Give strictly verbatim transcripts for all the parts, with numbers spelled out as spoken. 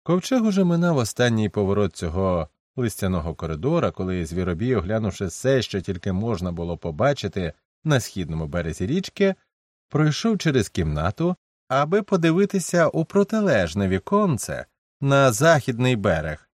Ковчег уже минав останній поворот цього листяного коридора, коли Звіробій, оглянувши все, що тільки можна було побачити на східному березі річки, пройшов через кімнату, аби подивитися у протилежне віконце на західний берег.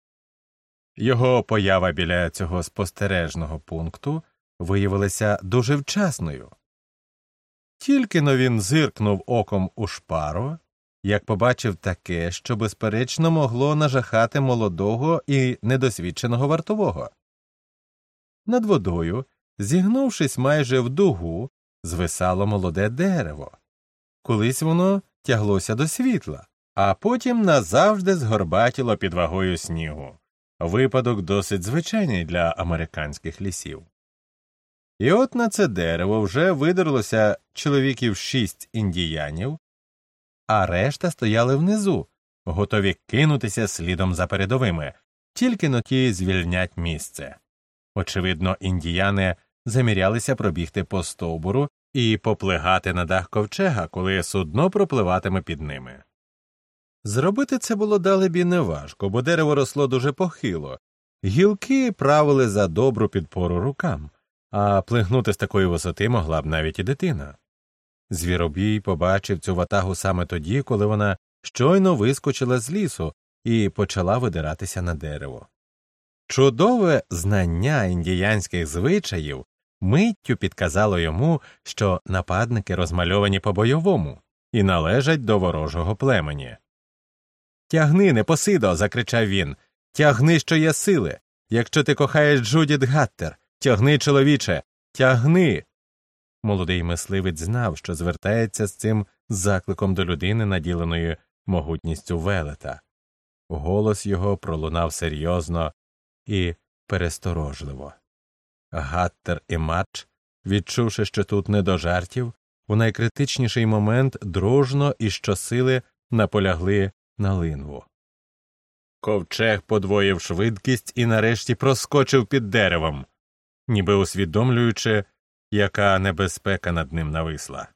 Його поява біля цього спостережного пункту виявилася дуже вчасною. Тільки-но він зиркнув оком у шпару, як побачив таке, що, безперечно, могло нажахати молодого і недосвідченого вартового. Над водою, зігнувшись майже в дугу, звисало молоде дерево. Колись воно тяглося до світла, а потім назавжди згорбатіло під вагою снігу. Випадок досить звичайний для американських лісів. І от на це дерево вже видерлося чоловіків шість індіянів, а решта стояли внизу, готові кинутися слідом за передовими, тільки но ті звільнять місце. Очевидно, індіяни замірялися пробігти по стовбуру і поплигати на дах ковчега, коли судно пропливатиме під ними. Зробити це було далебі неважко, бо дерево росло дуже похило, гілки правили за добру підпору рукам, а плигнути з такої висоти могла б навіть і дитина. Звіробій побачив цю ватагу саме тоді, коли вона щойно вискочила з лісу і почала видиратися на дерево. Чудове знання індіянських звичаїв миттю підказало йому, що нападники розмальовані по-бойовому і належать до ворожого племені. «Тягни, Непосидо!» – закричав він. «Тягни, що є сили! Якщо ти кохаєш Джудіт Гаттер, тягни, чоловіче! Тягни!» Молодий мисливець знав, що звертається з цим закликом до людини, наділеної могутністю велета. Голос його пролунав серйозно і пересторожливо. Гаттер і Мадж, відчувши, що тут не до жартів, у найкритичніший момент дружно і щосили наполягли на линву. Ковчег подвоїв швидкість і нарешті проскочив під деревом, ніби усвідомлюючи, яка небезпека над ним нависла.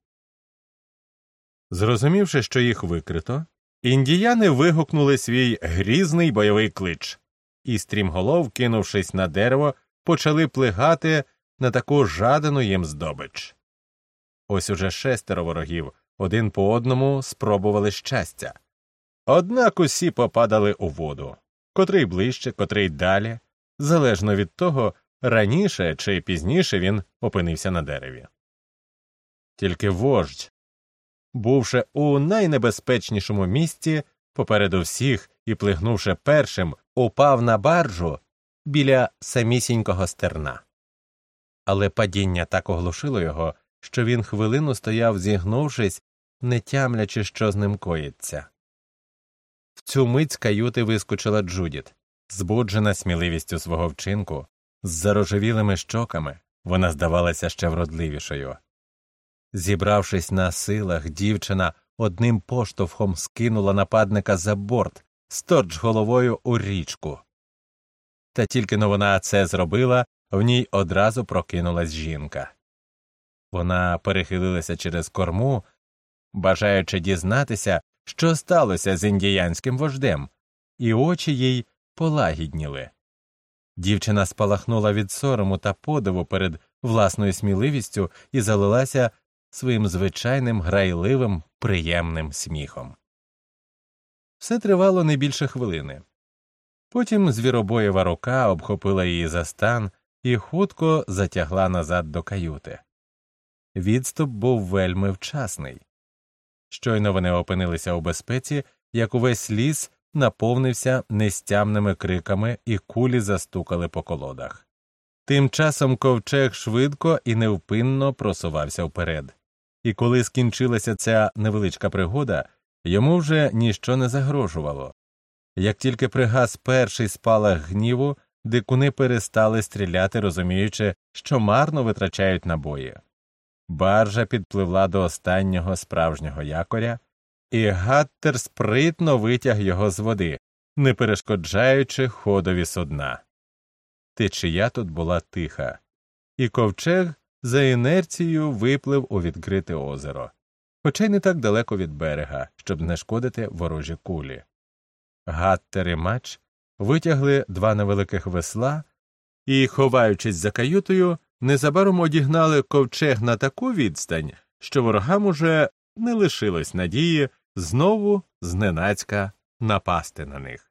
Зрозумівши, що їх викрито, індіяни вигукнули свій грізний бойовий клич і, стрімголов, кинувшись на дерево, почали плигати на таку жадану їм здобич. Ось уже шестеро ворогів один по одному спробували щастя. Однак усі попадали у воду, котрий ближче, котрий далі, залежно від того, раніше чи пізніше він опинився на дереві. Тільки вождь, бувши у найнебезпечнішому місці, попереду всіх і плигнувши першим, упав на баржу біля самісінького стерна. Але падіння так оглушило його, що він хвилину стояв, зігнувшись, не тямлячи, що з ним коїться. В цю мить з каюти вискочила Джудіт. Збуджена сміливістю свого вчинку, з зарожевілими щоками, вона здавалася ще вродливішою. Зібравшись на силах, дівчина одним поштовхом скинула нападника за борт, сторч головою у річку. Та тільки-но вона це зробила, в ній одразу прокинулась жінка. Вона перехилилася через корму, бажаючи дізнатися, що сталося з індіянським вождем, і очі їй полагідніли. Дівчина спалахнула від сорому та подиву перед власною сміливістю і залилася своїм звичайним грайливим, приємним сміхом. Все тривало не більше хвилини. Потім звіробоєва рука обхопила її за стан і хутко затягла назад до каюти. Відступ був вельми вчасний. Щойно вони опинилися у безпеці, як увесь ліс наповнився нестямними криками і кулі застукали по колодах. Тим часом ковчег швидко і невпинно просувався вперед. І коли скінчилася ця невеличка пригода, йому вже ніщо не загрожувало. Як тільки пригас перший спалах гніву, дикуни перестали стріляти, розуміючи, що марно витрачають набої. Баржа підпливла до останнього справжнього якоря, і Гаттер спритно витяг його з води, не перешкоджаючи ходові судна. Течія тут була тиха, і ковчег за інерцією виплив у відкрите озеро, хоча й не так далеко від берега, щоб не шкодити ворожі кулі. Гаттер і Мач витягли два невеликих весла і, ховаючись за каютою, незабаром одігнали ковчег на таку відстань, що ворогам уже не лишилось надії знову зненацька напасти на них.